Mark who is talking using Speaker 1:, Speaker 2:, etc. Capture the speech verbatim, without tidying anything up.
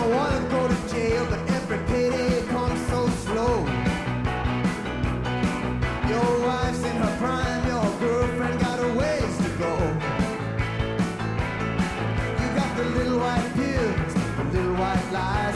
Speaker 1: don't wanna go to jail, but every payday comes so slow. Your wife's in her prime, your girlfriend got a ways to go. You got the little white pills, the little white lies.